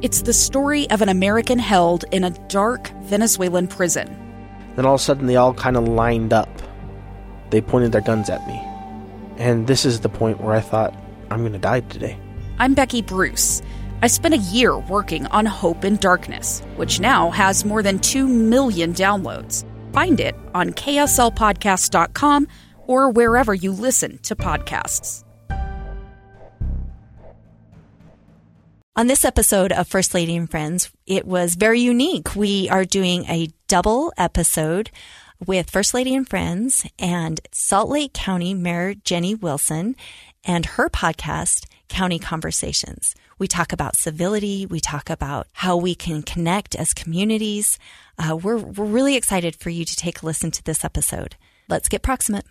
It's the story of an American held in a dark Venezuelan prison. Then all of a sudden they all kind of lined up. They pointed their guns at me. And this is the point where I thought, I'm going to die today. I'm Becky Bruce. I spent a year working on Hope in Darkness, which now has more than 2 million downloads. Find it on kslpodcast.com or wherever you listen to podcasts. On this episode of First Lady and Friends, it was very unique. We are doing a double episode with First Lady and Friends and Salt Lake County Mayor Jenny Wilson and her podcast, County Conversations. We talk about civility. We talk about how we can connect as communities. We're really excited for you to take a listen to this episode. Let's get proximate.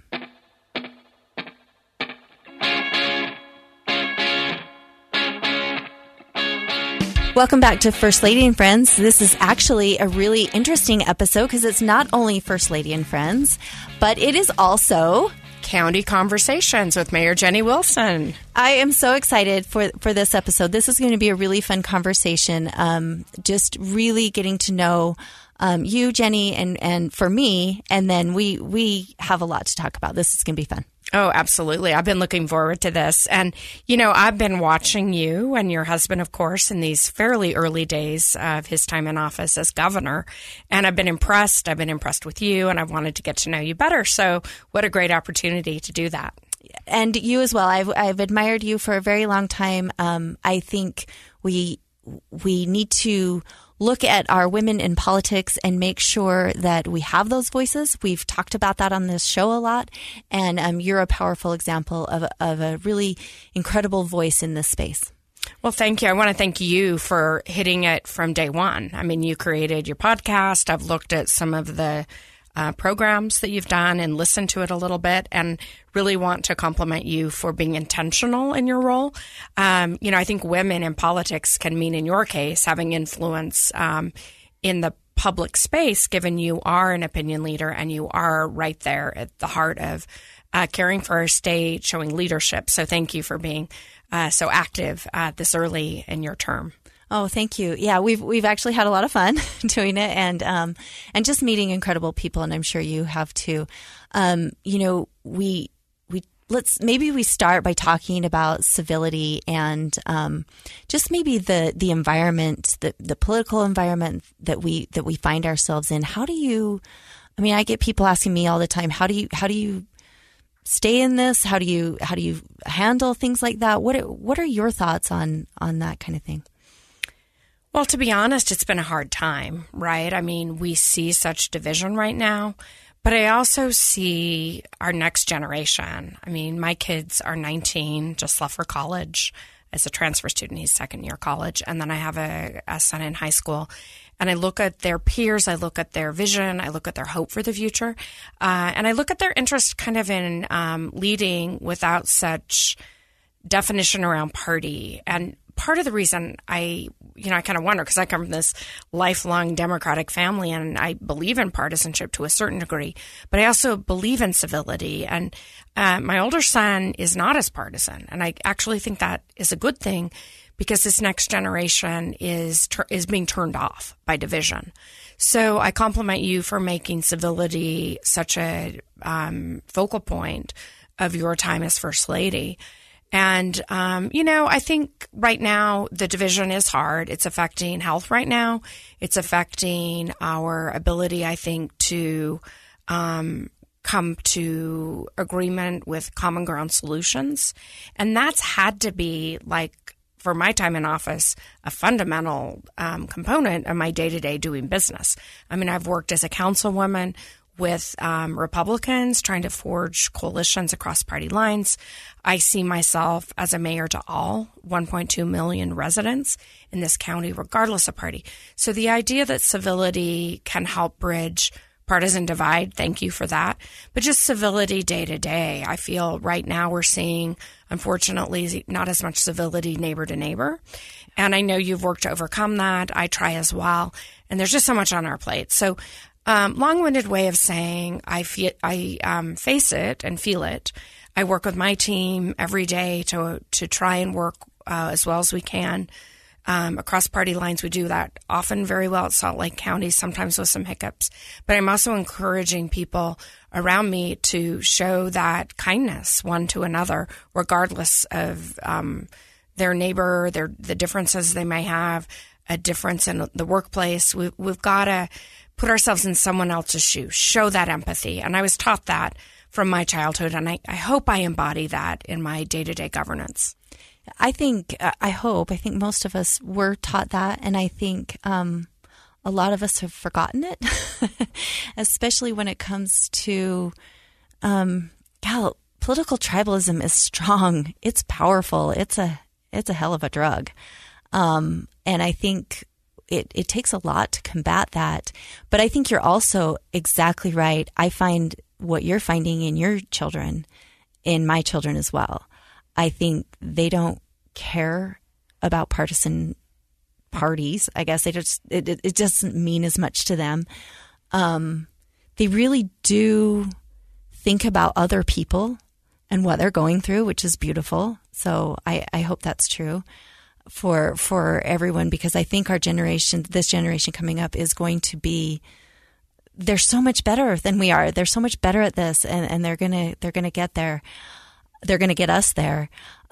Welcome back to First Lady and Friends. This is actually a really interesting episode because it's not only First Lady and Friends, but it is also County Conversations with Mayor Jenny Wilson. I am so excited for this episode. This is going to be a really fun conversation. Just really getting to know you, Jenny, and for me, and then we have a lot to talk about. This is going to be fun. Oh, absolutely. I've been looking forward to this. And, you know, I've been watching you and your husband, of course, in these fairly early days of his time in office as governor. And I've been impressed. I've been impressed with you, and I've wanted to get to know you better. So what a great opportunity to do that. And you as well. I've admired you for a very long time. I think we need to look at our women in politics and make sure that we have those voices. We've talked about that on this show a lot, and you're a powerful example of a really incredible voice in this space. Well, thank you. I want to thank you for hitting it from day one. I mean, you created your podcast. I've looked at some of the programs that you've done and listened to it a little bit, and really want to compliment you for being intentional in your role. You know, I think women in politics can mean, in your case, having influence in the public space, given you are an opinion leader and you are right there at the heart of caring for our state, showing leadership. So thank you for being so active this early in your term. Oh, thank you. Yeah, we've actually had a lot of fun doing it, and just meeting incredible people, and I'm sure you have too. You know, maybe we start by talking about civility and just maybe the environment, the political environment that we find ourselves in. How do you? I mean, I get people asking me all the time, how do you stay in this? How do you handle things like that? What are your thoughts on that kind of thing? Well, to be honest, it's been a hard time, right? I mean, we see such division right now, but I also see our next generation. I mean, my kids are 19, just left for college as a transfer student. He's second year college. And then I have a son in high school. And I look at their peers, I look at their vision, I look at their hope for the future, and I look at their interest kind of in leading without such definition around party. And part of the reason I kind of wonder, because I come from this lifelong Democratic family and I believe in partisanship to a certain degree, but I also believe in civility. And my older son is not as partisan. And I actually think that is a good thing, because this next generation is being turned off by division. So I compliment you for making civility such a focal point of your time as First Lady. And, you know, I think right now the division is hard. It's affecting health right now. It's affecting our ability, I think, to come to agreement with common ground solutions. And that's had to be, like, for my time in office, a fundamental component of my day-to-day doing business. I mean, I've worked as a councilwoman with Republicans trying to forge coalitions across party lines. I see myself as a mayor to all 1.2 million residents in this county, regardless of party. So the idea that civility can help bridge partisan divide, thank you for that. But just civility day to day. I feel right now we're seeing, unfortunately, not as much civility neighbor to neighbor. And I know you've worked to overcome that. I try as well. And there's just so much on our plate. So long-winded way of saying I face it and feel it. I work with my team every day to try and work as well as we can across party lines. We do that often very well at Salt Lake County, sometimes with some hiccups. But I'm also encouraging people around me to show that kindness one to another, regardless of their neighbor, the differences they may have, a difference in the workplace. We've got to put ourselves in someone else's shoes, show that empathy. And I was taught that from my childhood, and I hope I embody that in my day-to-day governance. I think most of us were taught that, and I think a lot of us have forgotten it, especially when it comes to, political tribalism is strong. It's powerful. It's a hell of a drug. And I think it takes a lot to combat that. But I think you're also exactly right. I find what you're finding in your children, in my children as well. I think they don't care about partisan parties. I guess it doesn't mean as much to them. They really do think about other people and what they're going through, which is beautiful. So I hope that's true for everyone, because I think this generation coming up is going to be, they're so much better than we are. They're so much better at this, and they're gonna get there. They're gonna get us there.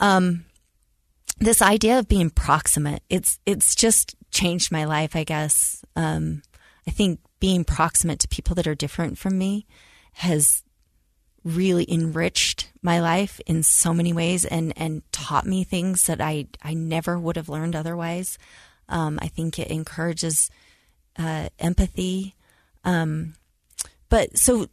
This idea of being proximate, it's just changed my life, I guess. I think being proximate to people that are different from me has really enriched my life in so many ways and taught me things that I never would have learned otherwise. I think it encourages empathy. But so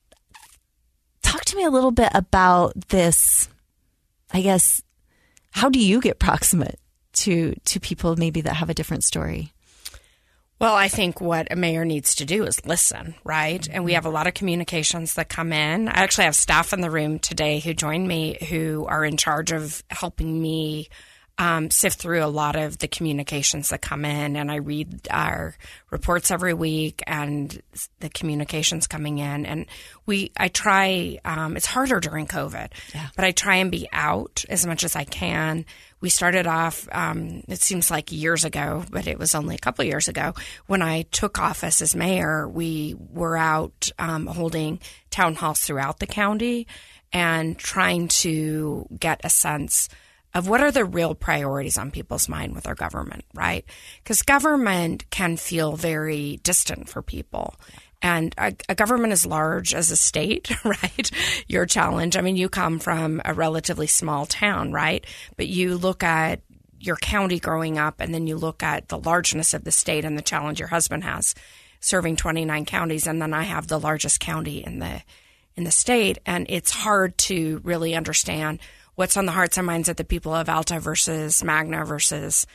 talk to me a little bit about this, I guess. How do you get proximate to people maybe that have a different story? Well, I think what a mayor needs to do is listen, right? And we have a lot of communications that come in. I actually have staff in the room today who joined me who are in charge of helping me sift through a lot of the communications that come in. And I read our reports every week and the communications coming in. And I try, it's harder during COVID, but I try and be out as much as I can. We started off, it seems like years ago, but it was only a couple of years ago. When I took office as mayor, we were out holding town halls throughout the county and trying to get a sense of what are the real priorities on people's mind with our government, right? Because government can feel very distant for people. And a government as large as a state, right? Your challenge. I mean, you come from a relatively small town, right? But you look at your county growing up, and then you look at the largeness of the state and the challenge your husband has, serving 29 counties, and then I have the largest county in the state, and it's hard to really understand what's on the hearts and minds of the people of Alta versus Magna versus,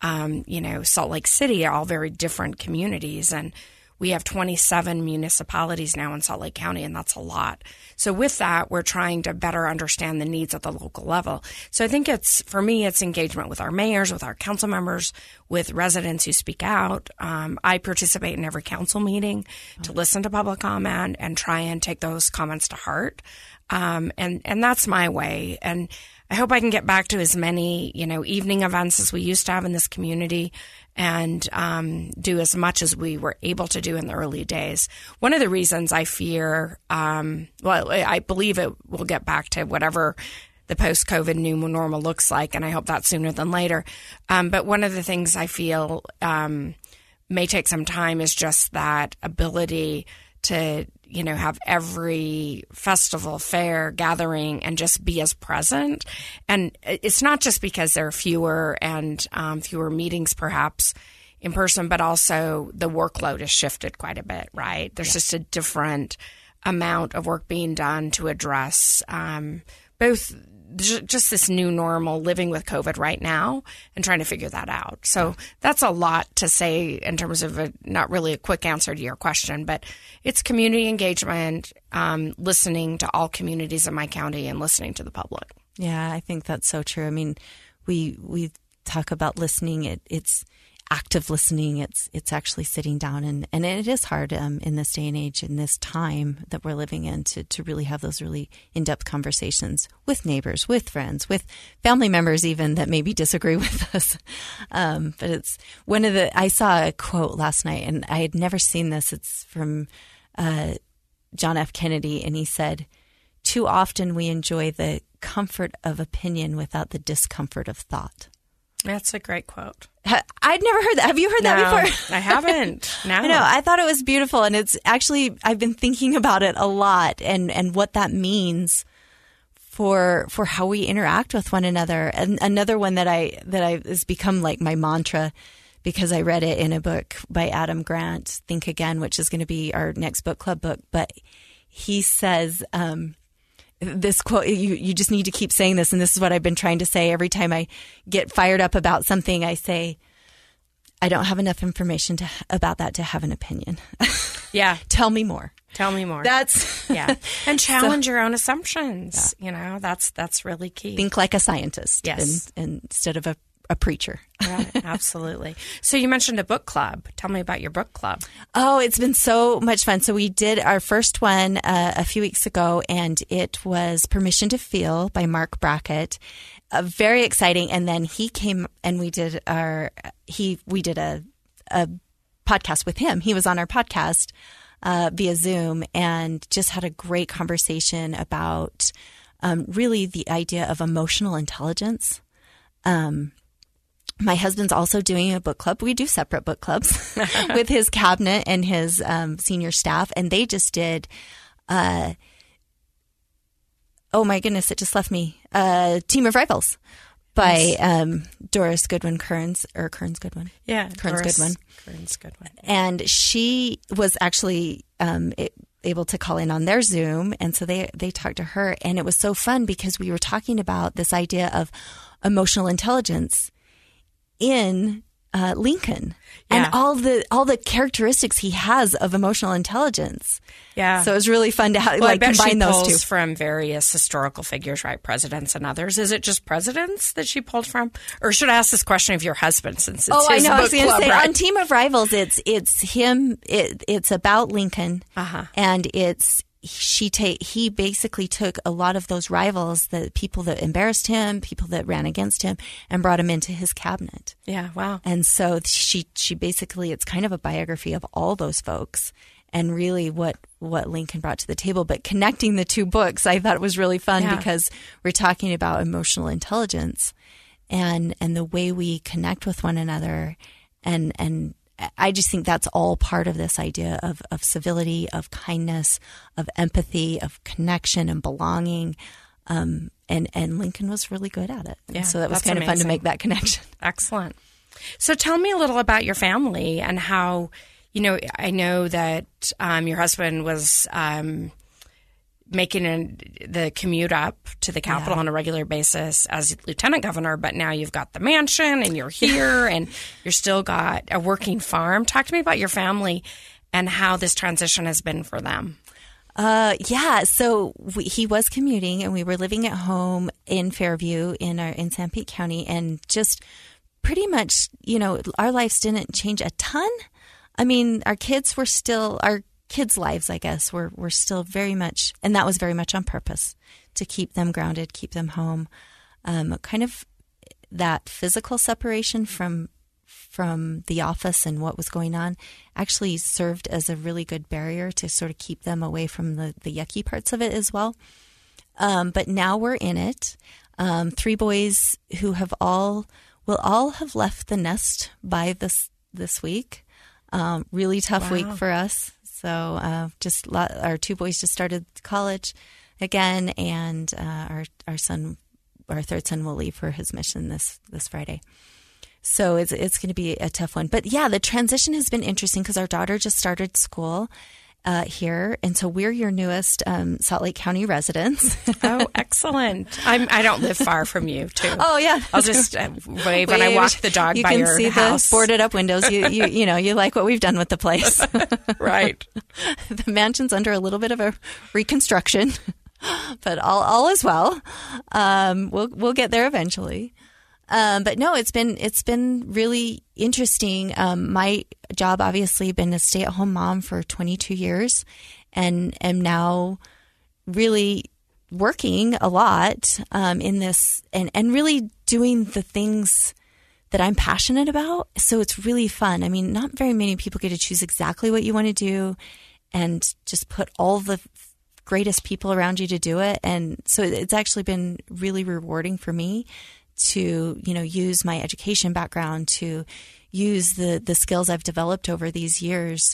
Salt Lake City, all very different communities. And we have 27 municipalities now in Salt Lake County, and that's a lot. So with that, we're trying to better understand the needs at the local level. So I think for me, it's engagement with our mayors, with our council members, with residents who speak out. I participate in every council meeting to listen to public comment and try and take those comments to heart. And that's my way. And I hope I can get back to as many, evening events as we used to have in this community and do as much as we were able to do in the early days. One of the reasons I fear, I believe it will get back to whatever the post-COVID new normal looks like, and I hope that's sooner than later. But one of the things I feel may take some time is just that ability to have every festival, fair, gathering, and just be as present. And it's not just because there are fewer and fewer meetings perhaps in person, but also the workload has shifted quite a bit, right? There's just a different amount of work being done to address both just this new normal, living with COVID right now and trying to figure that out. So that's a lot to say in terms of not really a quick answer to your question, but it's community engagement, listening to all communities in my county and listening to the public. Yeah, I think that's so true. I mean, we talk about listening. It's active listening. It's actually sitting down, and it is hard in this day and age, in this time that we're living in, to really have those really in-depth conversations with neighbors, with friends, with family members even that maybe disagree with us. But it's I saw a quote last night, and I had never seen this. It's from John F. Kennedy, and he said, "Too often we enjoy the comfort of opinion without the discomfort of thought." That's a great quote. I'd never heard that. Have you heard that before? I haven't. No. I know. I thought it was beautiful. And it's actually, I've been thinking about it a lot and what that means for how we interact with one another. And another one that has become like my mantra, because I read it in a book by Adam Grant, Think Again, which is going to be our next book club book. But he says, this quote, you just need to keep saying this. And this is what I've been trying to say every time I get fired up about something. I say, I don't have enough information about that to have an opinion. Yeah. Tell me more. Tell me more. That's yeah. And challenge your own assumptions. Yeah. You know, that's really key. Think like a scientist. Yes. Instead of a preacher. Right, absolutely. So you mentioned a book club. Tell me about your book club. Oh, it's been so much fun. So we did our first one a few weeks ago, and it was Permission to Feel by Mark Brackett. Very exciting. And then he came and we did a podcast with him. He was on our podcast via Zoom and just had a great conversation about really the idea of emotional intelligence. My husband's also doing a book club. We do separate book clubs with his cabinet and his senior staff. And they just did, oh my goodness, it just left me, Team of Rivals by Doris Goodwin Kearns Goodwin. Yeah, Kearns Goodwin. Kearns Goodwin. And she was actually able to call in on their Zoom. And so they talked to her. And it was so fun because we were talking about this idea of emotional intelligence in Lincoln and all the characteristics he has of emotional intelligence. Yeah. So it was really fun to combine those two from various historical figures, right? Presidents and others. Is it just presidents that she pulled from? Or should I ask this question of your husband since it's his I know. book I was going to club, say right? on Team of Rivals, it's him. It's about Lincoln, and he basically took a lot of those rivals, the people that embarrassed him, people that ran against him, and brought him into his cabinet. Yeah, wow. And so she basically, it's kind of a biography of all those folks and really what Lincoln brought to the table. But connecting the two books, I thought it was really fun because we're talking about emotional intelligence and the way we connect with one another, and I just think that's all part of this idea of civility, of kindness, of empathy, of connection and belonging. And Lincoln was really good at it. Yeah, so that was kind of fun to make that connection. Excellent. So tell me a little about your family and how, I know that your husband was making the commute up to the Capitol on a regular basis as lieutenant governor, but now you've got the mansion and you're here and you're still got a working farm. Talk to me about your family and how this transition has been for them. So he was commuting and we were living at home in Fairview in San Pete County, and just pretty much, our lives didn't change a ton. I mean, our kids' lives, I guess, were still very much, and that was very much on purpose, to keep them grounded, keep them home. Kind of that physical separation from the office and what was going on actually served as a really good barrier to sort of keep them away from the yucky parts of it as well. But now we're in it. 3 boys who will all have left the nest by this week. Really tough week for us. So our 2 boys just started college again, and our 3rd son will leave for his mission this Friday. So it's going to be a tough one. But yeah, the transition has been interesting because our daughter just started school here, and so we're your newest Salt Lake County residents. Oh, excellent! I don't live far from you, too. Oh yeah, I'll just wave when I walk the dog by your house. You can see the boarded up windows. You like what we've done with the place, right? The mansion's under a little bit of a reconstruction, but all is well. We'll get there eventually. But no, it's been really interesting. My job, obviously, been a stay-at-home mom for 22 years, and am now really working a lot in this, and really doing the things that I'm passionate about. So it's really fun. I mean, not very many people get to choose exactly what you want to do, and just put all the greatest people around you to do it. And so it's actually been really rewarding for me to, use my education background, to use the skills I've developed over these years,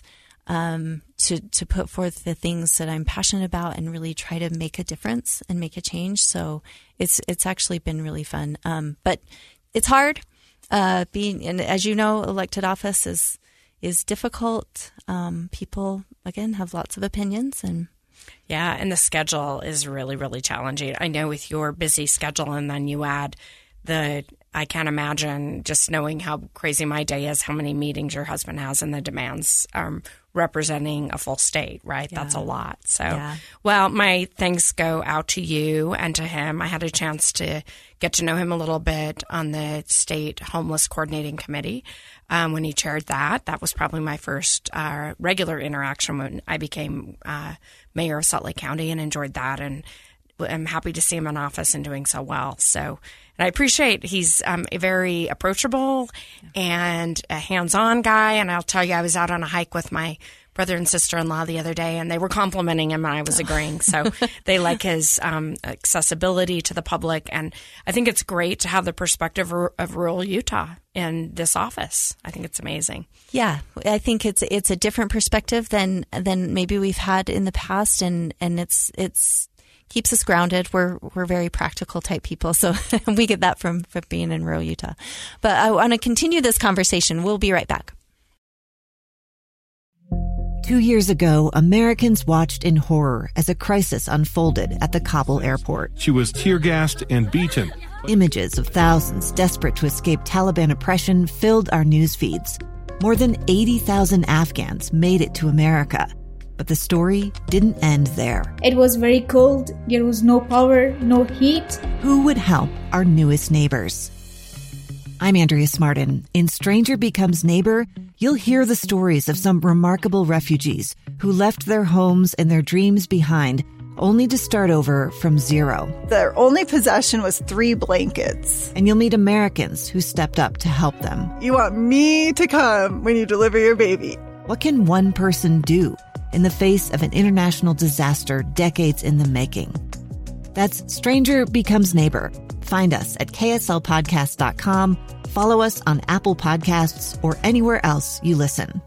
to put forth the things that I'm passionate about and really try to make a difference and make a change. So it's actually been really fun. But it's hard, and as you know, elected office is difficult. People, again, have lots of opinions, and yeah, and the schedule is really, really challenging. I know with your busy schedule, and then you add I can't imagine, just knowing how crazy my day is, how many meetings your husband has and the demands representing a full state, right? Yeah. That's a lot. So, Well, my thanks go out to you and to him. I had a chance to get to know him a little bit on the state homeless coordinating committee when he chaired that. That was probably my first regular interaction when I became mayor of Salt Lake County, and enjoyed that. And I'm happy to see him in office and doing so well. So, and I appreciate he's very approachable and a hands-on guy. And I'll tell you, I was out on a hike with my brother and sister-in-law the other day, and they were complimenting him, and I was agreeing. So they like his accessibility to the public. And I think it's great to have the perspective of rural Utah in this office. I think it's amazing. Yeah, I think it's a different perspective than maybe we've had in the past, and it's keeps us grounded. We're very practical type people, so we get that from being in rural Utah. But I want to continue this conversation. We'll be right back. 2 years ago, Americans watched in horror as a crisis unfolded at the Kabul airport. She was tear-gassed and beaten. Images of thousands desperate to escape Taliban oppression filled our news feeds. More than 80,000 Afghans made it to America. But the story didn't end there. It was very cold. There was no power, no heat. Who would help our newest neighbors? I'm Andrea Smartin. In Stranger Becomes Neighbor, you'll hear the stories of some remarkable refugees who left their homes and their dreams behind, only to start over from zero. Their only possession was 3 blankets. And you'll meet Americans who stepped up to help them. You want me to come when you deliver your baby. What can one person do in the face of an international disaster decades in the making? That's Stranger Becomes Neighbor. Find us at kslpodcast.com. Follow us on Apple Podcasts or anywhere else you listen.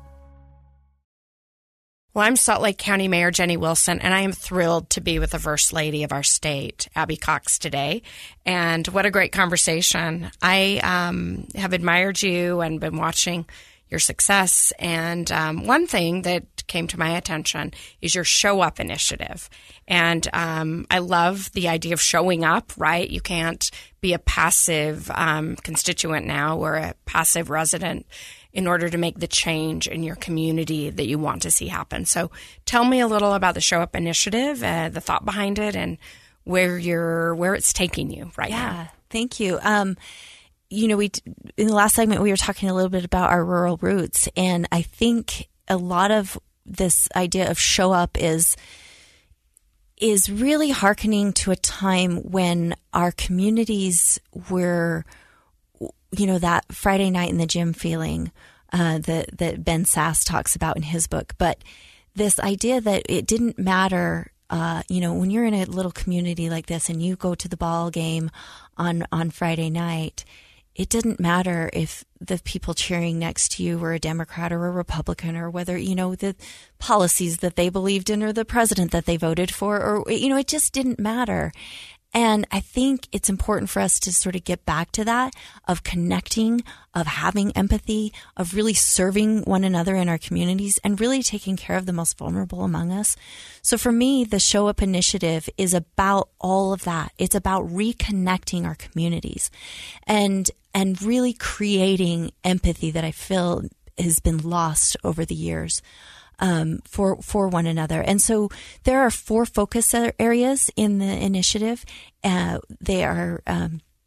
Well, I'm Salt Lake County Mayor Jenny Wilson, and I am thrilled to be with the First Lady of our state, Abby Cox, today. And what a great conversation. I have admired you and been watching your success. And one thing that came to my attention is your Show Up initiative. And I love the idea of showing up, right? You can't be a passive constituent now or a passive resident in order to make the change in your community that you want to see happen. So tell me a little about the Show Up initiative, the thought behind it, and where it's taking you right now. Yeah, thank you. In the last segment, we were talking a little bit about our rural roots, and I think a lot of this idea of show up is really hearkening to a time when our communities were, that Friday night in the gym feeling that Ben Sass talks about in his book. But this idea that it didn't matter, when you're in a little community like this and you go to the ball game on Friday night, it didn't matter if the people cheering next to you were a Democrat or a Republican, or whether, the policies that they believed in or the president that they voted for, or, it just didn't matter. And I think it's important for us to sort of get back to that, of connecting, of having empathy, of really serving one another in our communities, and really taking care of the most vulnerable among us. So for me, the Show Up initiative is about all of that. It's about reconnecting our communities and really creating empathy that I feel has been lost over the years. For one another. And so there are 4 focus areas in the initiative. They are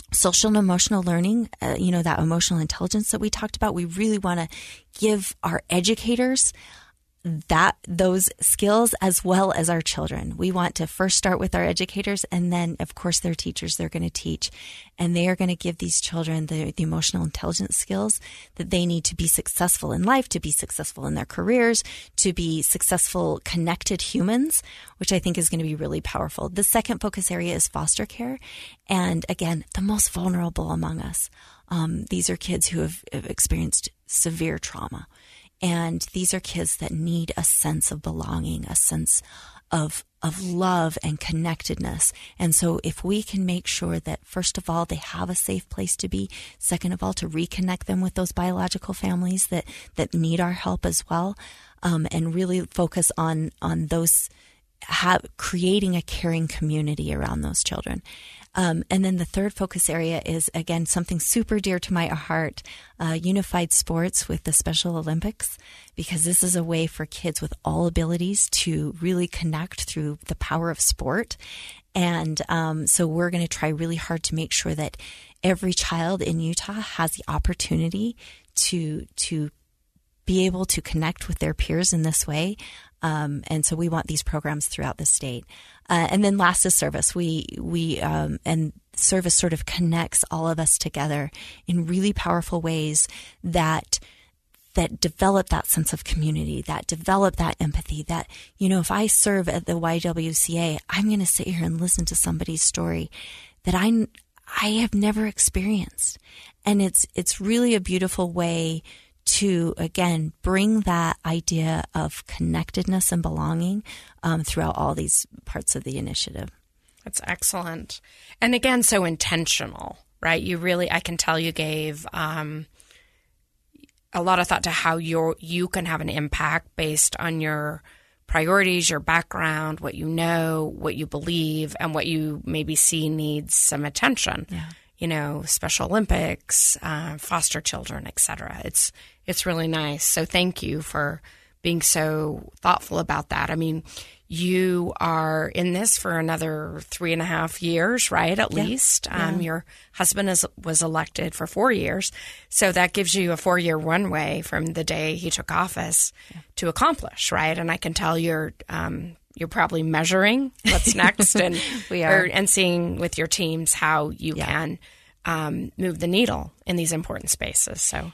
social and emotional learning, that emotional intelligence that we talked about. We really want to give our educators those skills as well as our children. We want to first start with our educators, and then, of course, their teachers they're going to teach. And they are going to give these children the emotional intelligence skills that they need to be successful in life, to be successful in their careers, to be successful, connected humans, which I think is going to be really powerful. The second focus area is foster care. And again, the most vulnerable among us. These are kids who have experienced severe trauma. And these are kids that need a sense of belonging, a sense of love and connectedness. And so if we can make sure that, first of all, they have a safe place to be, second of all, to reconnect them with those biological families that need our help as well, and really focus on those, creating a caring community around those children. And then the third focus area is, again, something super dear to my heart, unified sports with the Special Olympics, because this is a way for kids with all abilities to really connect through the power of sport. And so we're going to try really hard to make sure that every child in Utah has the opportunity to be able to connect with their peers in this way. And so we want these programs throughout the state. And then last is service. And service sort of connects all of us together in really powerful ways that develop that sense of community, that develop that empathy, that, if I serve at the YWCA, I'm going to sit here and listen to somebody's story that I have never experienced. And it's really a beautiful way to, again, bring that idea of connectedness and belonging throughout all these parts of the initiative. That's excellent. And again, so intentional, right? I can tell you gave a lot of thought to how you can have an impact based on your priorities, your background, what you know, what you believe, and what you maybe see needs some attention. Yeah. Special Olympics, foster children, et cetera. It's really nice. So thank you for being so thoughtful about that. I mean, you are in this for another 3.5 years, right? At least. Your husband was elected for 4 years. So that gives you a 4-year runway from the day he took office to accomplish, right? And I can tell you're probably measuring what's next and we are. And seeing with your teams how you can move the needle in these important spaces. So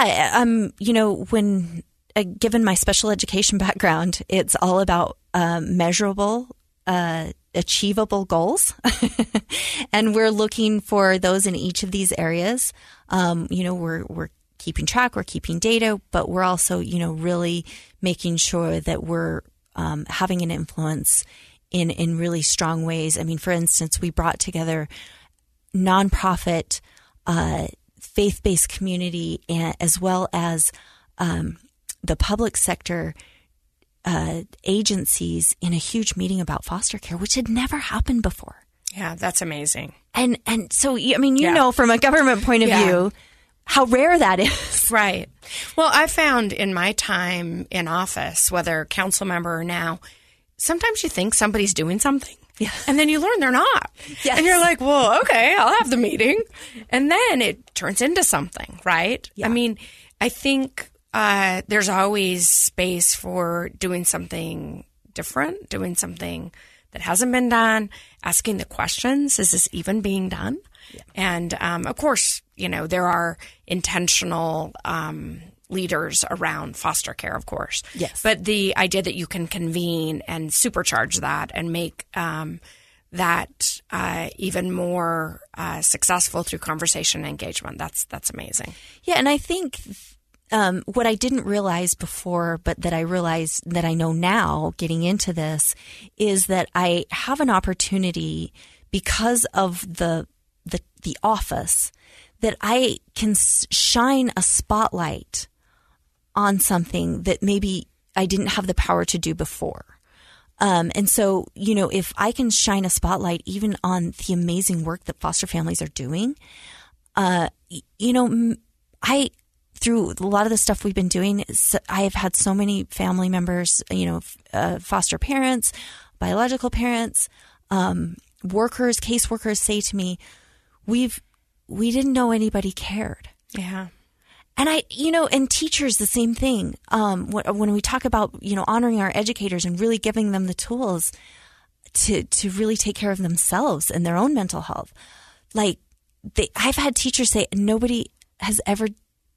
when given my special education background, it's all about measurable, achievable goals, and we're looking for those in each of these areas. We're keeping track, we're keeping data, but we're also really making sure that we're having an influence in really strong ways. I mean, for instance, we brought together nonprofit, faith-based community, as well as the public sector agencies in a huge meeting about foster care, which had never happened before. Yeah, that's amazing. And so, I mean, from a government point of view, how rare that is. Right. Well, I found in my time in office, whether council member or now, sometimes you think somebody's doing something. Yeah. And then you learn they're not. Yes. And you're like, well, okay, I'll have the meeting. And then it turns into something, right? Yeah. I mean, I think there's always space for doing something different, doing something that hasn't been done, asking the questions, is this even being done? Yeah. And, of course, there are intentional leaders around foster care, of course. Yes. But the idea that you can convene and supercharge that and make that even more successful through conversation and engagement, that's amazing. Yeah, and I think what I didn't realize before, but that I realize that I know now getting into this, is that I have an opportunity because of the office that I can shine a spotlight on something that maybe I didn't have the power to do before. And so, if I can shine a spotlight even on the amazing work that foster families are doing, through a lot of the stuff we've been doing, I have had so many family members, foster parents, biological parents, workers, caseworkers say to me, we've we didn't know anybody cared. Yeah. And and teachers, the same thing. When we talk about, honoring our educators and really giving them the tools to really take care of themselves and their own mental health. Like I've had teachers say, nobody has ever,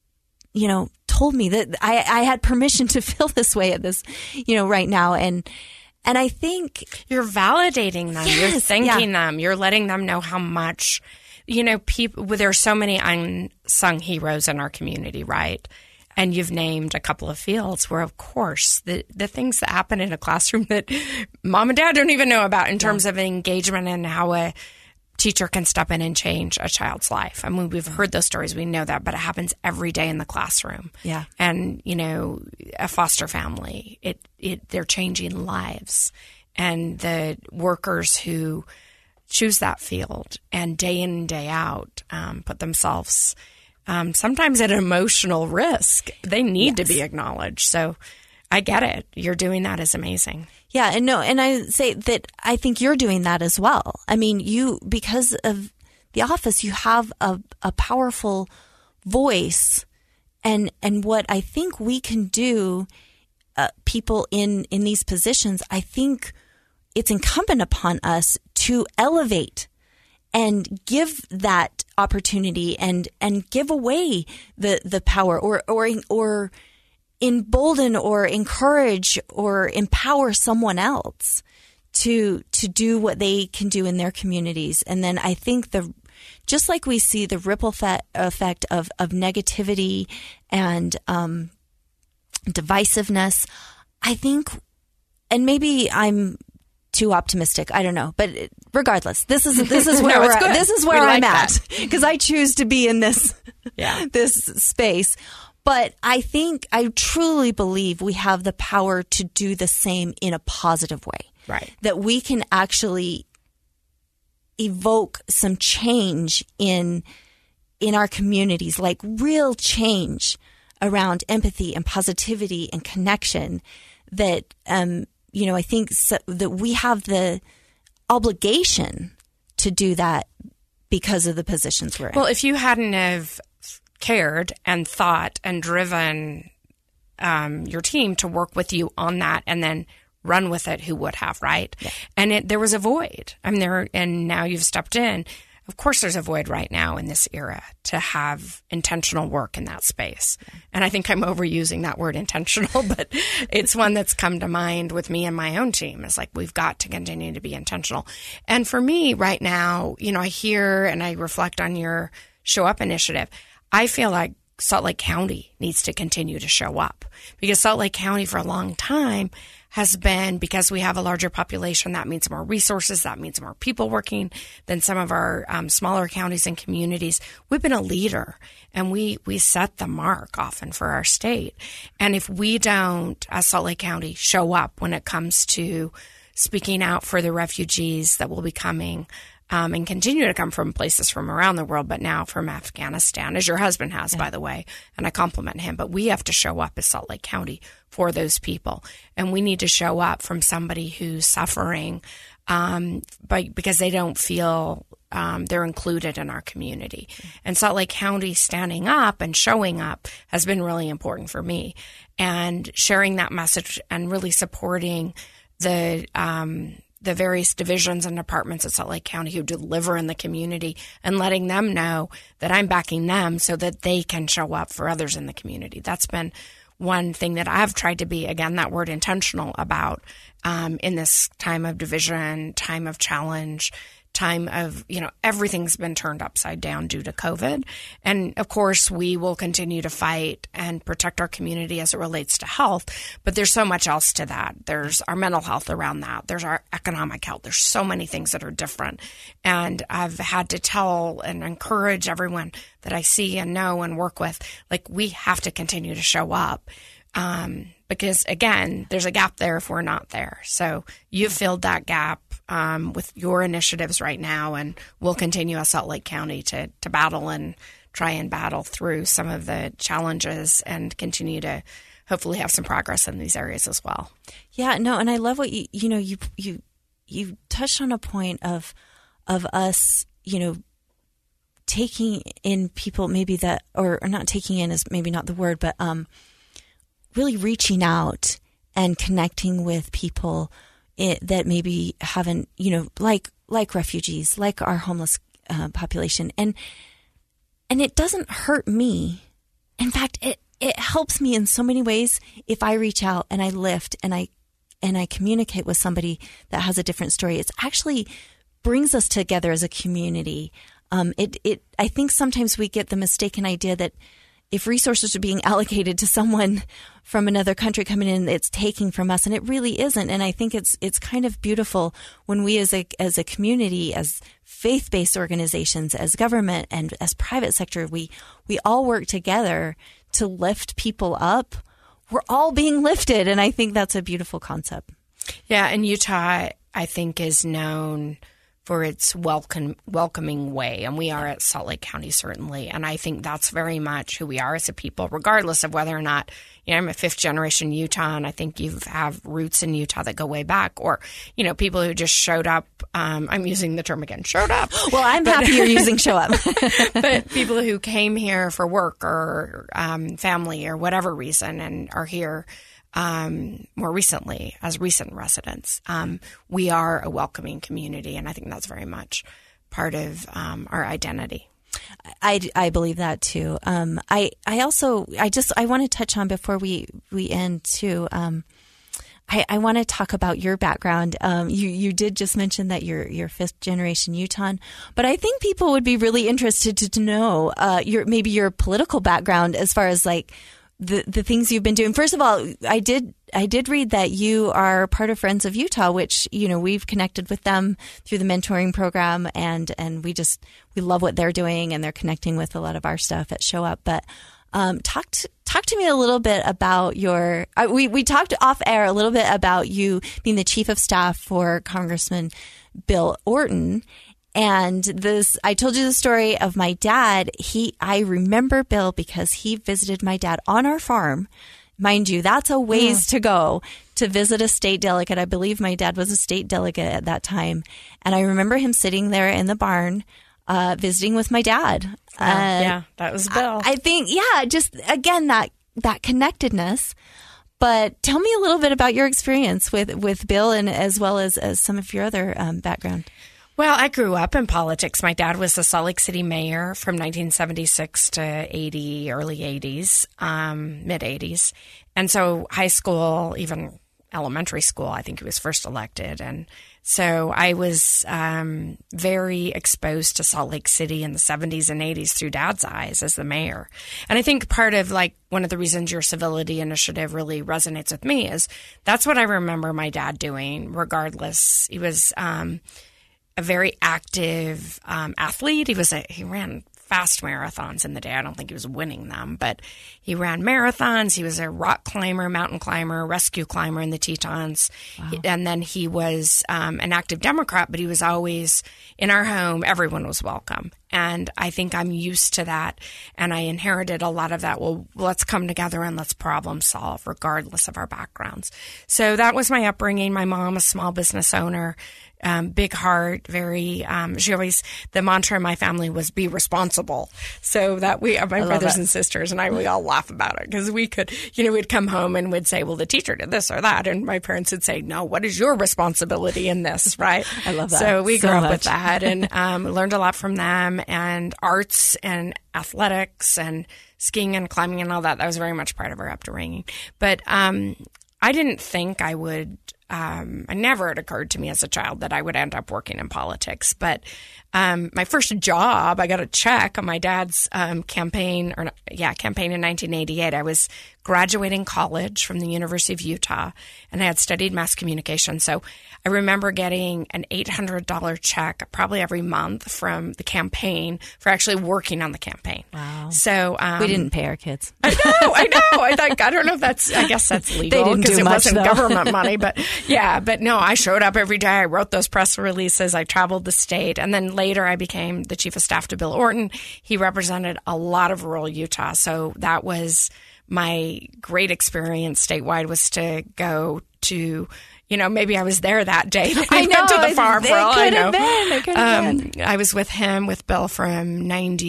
told me that I had permission to feel this way at this, right now. And I think you're validating them. Yes, you're thanking them. You're letting them know how much, people, there's so many unsung heroes in our community, right? And you've named a couple of fields where, of course, the things that happen in a classroom that mom and dad don't even know about in terms of engagement and how a teacher can step in and change a child's life. I mean, we've heard those stories. We know that, but it happens every day in the classroom. Yeah. And, a foster family, they're changing lives. And the workers who choose that field and day in and day out put themselves sometimes at emotional risk. They need to be acknowledged. So I get it. You're doing that is amazing. Yeah. And I say that I think you're doing that as well. I mean, because of the office, you have a powerful voice, and what I think we can do, people in these positions, I think it's incumbent upon us to elevate and give that opportunity and give away the power or embolden or encourage or empower someone else to do what they can do in their communities. And then I think just like we see the ripple effect of negativity and divisiveness, I think, and maybe I'm too optimistic, I don't know, but regardless, this is where we're at. This is where I'm at, because I choose to be in this this space. But I truly believe we have the power to do the same in a positive way. Right. That we can actually evoke some change in our communities, like real change around empathy and positivity and connection. That I think that we have the obligation to do that because of the positions we're in. Well, if you hadn't have cared and thought and driven your team to work with you on that and then run with it, who would have, right? Yeah. And there was a void. I mean, and now you've stepped in. Of course, there's a void right now in this era to have intentional work in that space. Yeah. And I think I'm overusing that word intentional, but it's one that's come to mind with me and my own team. It's like, we've got to continue to be intentional. And for me right now, I hear and I reflect on your Show Up initiative. I feel like Salt Lake County needs to continue to show up, because Salt Lake County for a long time has been, because we have a larger population, that means more resources, that means more people working than some of our smaller counties and communities. We've been a leader, and we set the mark often for our state. And if we don't, as Salt Lake County, show up when it comes to speaking out for the refugees that will be coming, and continue to come from places from around the world, but now from Afghanistan, as your husband has, by the way, and I compliment him. But we have to show up as Salt Lake County for those people. And we need to show up from somebody who's suffering because they don't feel they're included in our community. And Salt Lake County standing up and showing up has been really important for me. And sharing that message and really supporting the various divisions and departments at Salt Lake County who deliver in the community, and letting them know that I'm backing them so that they can show up for others in the community. That's been one thing that I've tried to be, again, that word intentional about in this time of division, time of challenge, time of, everything's been turned upside down due to COVID. And of course, we will continue to fight and protect our community as it relates to health. But there's so much else to that. There's our mental health around that. There's our economic health. There's so many things that are different. And I've had to tell and encourage everyone that I see and know and work with, like, we have to continue to show up. Because again, there's a gap there if we're not there. So you've filled that gap with your initiatives right now, and we'll continue as Salt Lake County to battle and try and battle through some of the challenges and continue to hopefully have some progress in these areas as well. Yeah, no, and I love what you touched on a point of us, taking in people maybe that, or not taking in is maybe not the word, but really reaching out and connecting with people that maybe haven't, like refugees, like our homeless population. And it doesn't hurt me. In fact, it helps me in so many ways if I reach out and I lift and I communicate with somebody that has a different story. It actually brings us together as a community. I think sometimes we get the mistaken idea that if resources are being allocated to someone from another country coming in, it's taking from us, and it really isn't. And I think it's kind of beautiful when we as a community, as faith-based organizations, as government, and as private sector, we all work together to lift people up. We're all being lifted, and I think that's a beautiful concept. Yeah, and Utah, I think, is known for its welcoming way, and we are at Salt Lake County, certainly. And I think that's very much who we are as a people, regardless of whether or not, I'm a fifth-generation Utah, and I think you have roots in Utah that go way back, or, people who just showed up. I'm using the term again, showed up. Well, I'm happy you're using show up. But people who came here for work or family or whatever reason and are here more recently as recent residents. We are a welcoming community, and I think that's very much part of our identity. I believe that too. I want to touch on before we end too. I want to talk about your background. You did just mention that you're fifth generation Utah, but I think people would be really interested to know your political background as far as like the things you've been doing. First of all, I did read that you are part of Friends of Utah, which, we've connected with them through the mentoring program, and we love what they're doing, and they're connecting with a lot of our stuff at Show Up. But talk to me a little bit about we talked off air a little bit about you being the chief of staff for Congressman Bill Orton. And I told you the story of my dad. I remember Bill because he visited my dad on our farm. Mind you, that's a ways to go to visit a state delegate. I believe my dad was a state delegate at that time. And I remember him sitting there in the barn, visiting with my dad. Yeah, that was Bill. I think, just again, that connectedness. But tell me a little bit about your experience with Bill, and as well as some of your other background. Well, I grew up in politics. My dad was the Salt Lake City mayor from 1976 to early 80s, mid 80s. And so high school, even elementary school, I think he was first elected. And so I was very exposed to Salt Lake City in the 70s and 80s through Dad's eyes as the mayor. And I think part of one of the reasons your civility initiative really resonates with me is that's what I remember my dad doing regardless. He was a very active athlete. He ran fast marathons in the day. I don't think he was winning them, but he ran marathons. He was a rock climber, mountain climber, rescue climber in the Tetons. Wow. And then he was an active Democrat, but he was always in our home. Everyone was welcome. And I think I'm used to that. And I inherited a lot of that. Well, let's come together and let's problem solve regardless of our backgrounds. So that was my upbringing. My mom, a small business owner, big heart, very, the mantra in my family was be responsible. So that my brothers and sisters and we all laugh about it because we could, we'd come home and we'd say, well, the teacher did this or that. And my parents would say, no, what is your responsibility in this? Right. I love that. So we grew up with that and learned a lot from them, and arts and athletics and skiing and climbing and all that. That was very much part of our upbringing. But I didn't think I would. I never had occurred to me as a child that I would end up working in politics. But my first job, I got a check on my dad's campaign in 1988. I was graduating college from the University of Utah, and I had studied mass communication. So I remember getting an $800 check probably every month from the campaign for actually working on the campaign. Wow. So we didn't pay our kids. I know. I don't know if I guess that's legal because it wasn't government money, but yeah, but no, I showed up every day. I wrote those press releases. I traveled the state. And then later I became the chief of staff to Bill Orton. He represented a lot of rural Utah. So that was my great experience statewide, was to go to maybe I was there that day. I know. Went to the farm for all I know. It could have been. I was with Bill from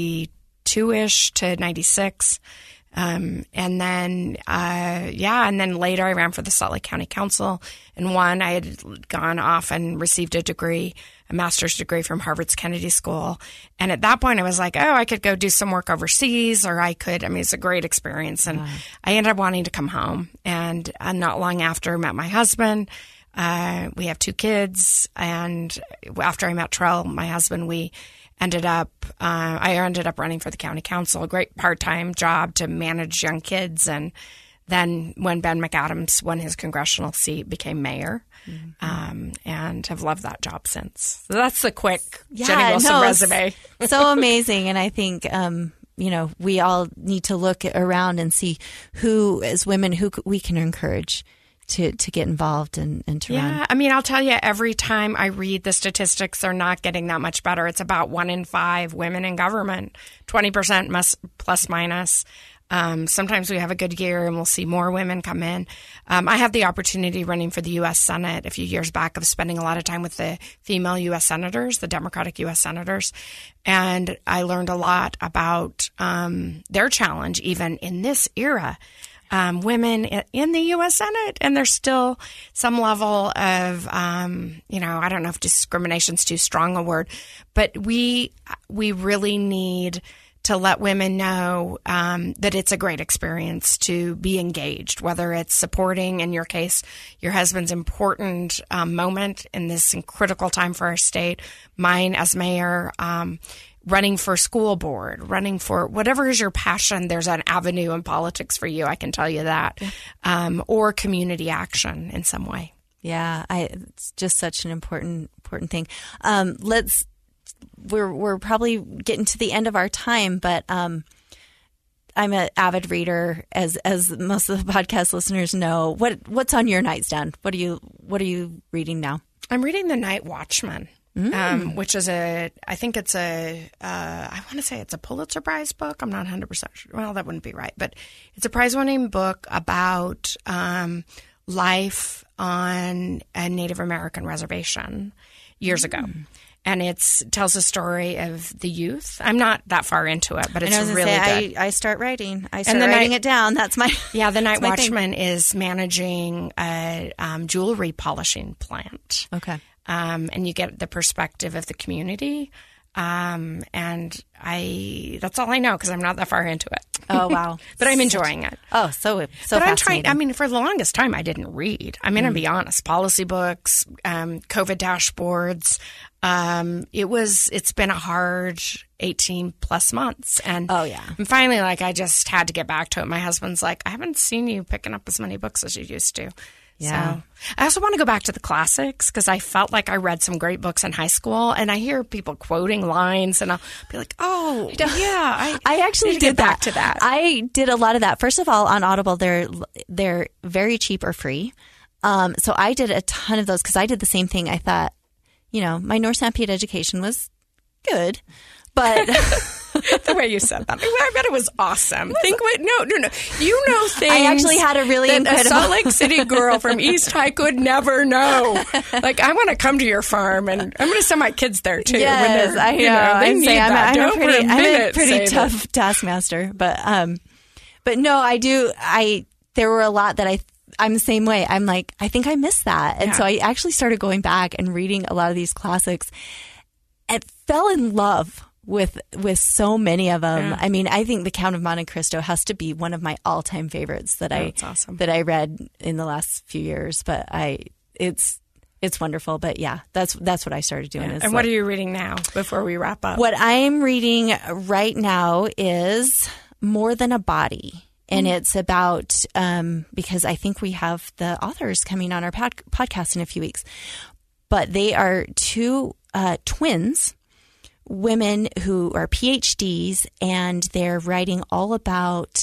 92-ish to 96. And then later I ran for the Salt Lake County Council and won. I had gone off and received a master's degree from Harvard's Kennedy School. And at that point I was like, I could go do some work overseas, or it's a great experience. And I ended up wanting to come home. And not long after, met my husband. We have 2 kids. And after I met Trell, my husband, I ended up running for the county council, a great part-time job to manage young kids. And then when Ben McAdams won his congressional seat, became mayor, and have loved that job since. So that's the quick Jenny Wilson resume. So amazing. And I think, we all need to look around and see who, as women, who we can encourage to get involved and to run. Yeah, I'll tell you, every time I read the statistics, they're not getting that much better. It's about 1 in 5 women in government, 20% plus minus. Sometimes we have a good year and we'll see more women come in. I have the opportunity running for the U.S. Senate a few years back of spending a lot of time with the female U.S. senators, the Democratic U.S. senators. And I learned a lot about their challenge, even in this era. Women in the U.S. Senate, and there's still some level of, I don't know if discrimination's too strong a word, but we really need to let women know that it's a great experience to be engaged, whether it's supporting, in your case, your husband's important moment in this critical time for our state, mine as mayor, running for school board, running for whatever is your passion. There's an avenue in politics for you. I can tell you that, or community action in some way. Yeah, it's just such an important thing. We're probably getting to the end of our time, but I'm an avid reader, as most of the podcast listeners know. What's on your nightstand? What are you reading now? I'm reading The Night Watchman. Which is I want to say it's a Pulitzer Prize book. I'm not 100% sure. Well, that wouldn't be right, but it's a prize-winning book about life on a Native American reservation years ago. And it tells the story of the youth. I'm not that far into it, but it's really good. I start writing. Writing it down. That's my The Night Watchman is managing a jewelry polishing plant. Okay. And you get the perspective of the community. And that's all I know because I'm not that far into it. Oh, wow. But I'm enjoying it. Oh, so but fascinating. I'm trying, for the longest time, I didn't read. I'm going to be honest. Policy books, COVID dashboards. It's been a hard 18 plus months. And I'm finally I just had to get back to it. My husband's like, I haven't seen you picking up as many books as you used to. Yeah. So I also want to go back to the classics because I felt like I read some great books in high school, and I hear people quoting lines, and I'll be like, "Oh, yeah." I actually did back to that. I did a lot of that. First of all, on Audible, they're very cheap or free. So I did a ton of those because I did the same thing. I thought, my North Sanpete education was good, but the way you said that, I bet it was awesome. No. You know things. I actually had a really incredible a Salt Lake City girl from East High could never know. I want to come to your farm, and I'm going to send my kids there too. Yes, I know. They need that. I'm a pretty tough taskmaster, but no, I do. There were a lot that I'm the same way. I'm like, I think I missed that, and so I actually started going back and reading a lot of these classics, and fell in love with so many of them. Yeah. I think The Count of Monte Cristo has to be one of my all-time favorites that I read in the last few years. But it's wonderful. But yeah, that's what I started doing. And what are you reading now before we wrap up? What I'm reading right now is More Than a Body. And it's about, because I think we have the authors coming on our podcast in a few weeks, but they are two twins, women who are PhDs, and they're writing all about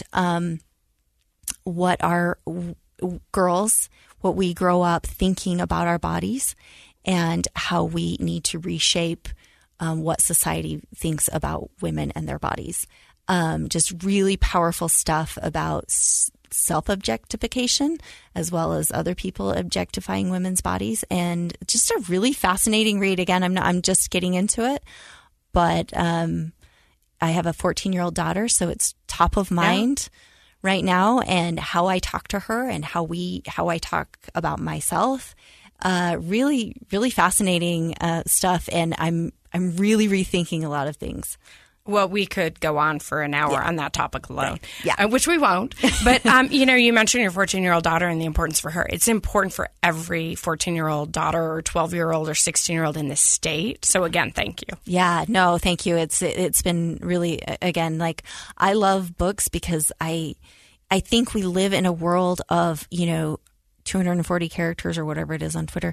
what our girls, what we grow up thinking about our bodies, and how we need to reshape what society thinks about women and their bodies. Just really powerful stuff about self-objectification as well as other people objectifying women's bodies, and just a really fascinating read. Again, I'm just getting into it, but I have a 14-year-old daughter, so it's top of mind right now, and how I talk to her and how I talk about myself. Really, really fascinating stuff, and I'm really rethinking a lot of things. Well, we could go on for an hour on that topic alone, right. Which we won't. But, you mentioned your 14-year-old daughter and the importance for her. It's important for every 14-year-old daughter or 12-year-old or 16-year-old in this state. So, again, thank you. Yeah, no, thank you. It's been really, again, like, I love books because I think we live in a world of, 240 characters or whatever it is on Twitter.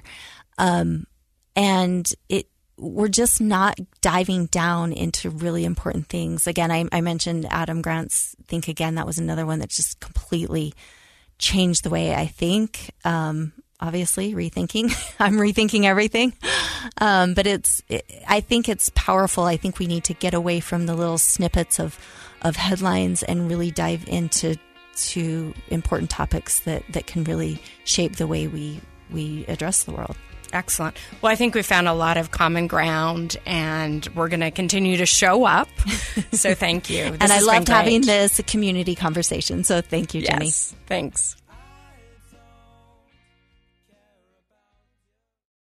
And we're just not diving down into really important things. Again, I mentioned Adam Grant's Think Again. That was another one that just completely changed the way I think. Obviously, rethinking. I'm rethinking everything. But I think it's powerful. I think we need to get away from the little snippets of headlines and really dive into important topics that can really shape the way we address the world. Excellent. Well, I think we found a lot of common ground, and we're going to continue to show up. So thank you. And I loved having this community conversation. So thank you, Jenny. Yes, thanks.